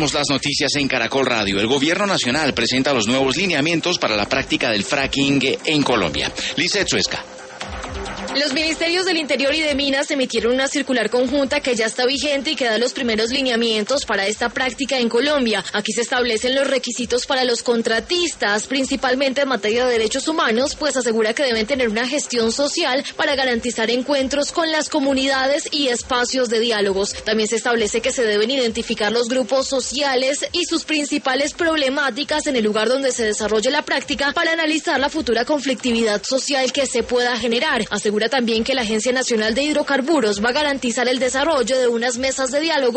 Las noticias en Caracol Radio. El gobierno nacional presenta los nuevos lineamientos para la práctica del fracking en Colombia. Lizeth Suesca. Los ministerios del Interior y de Minas emitieron una circular conjunta que ya está vigente y que da los primeros lineamientos para esta práctica en Colombia. Aquí se establecen los requisitos para los contratistas, principalmente en materia de derechos humanos, pues asegura que deben tener una gestión social para garantizar encuentros con las comunidades y espacios de diálogos. También se establece que se deben identificar los grupos sociales y sus principales problemáticas en el lugar donde se desarrolle la práctica para analizar la futura conflictividad social que se pueda generar. Asegura también que la Agencia Nacional de Hidrocarburos va a garantizar el desarrollo de unas mesas de diálogo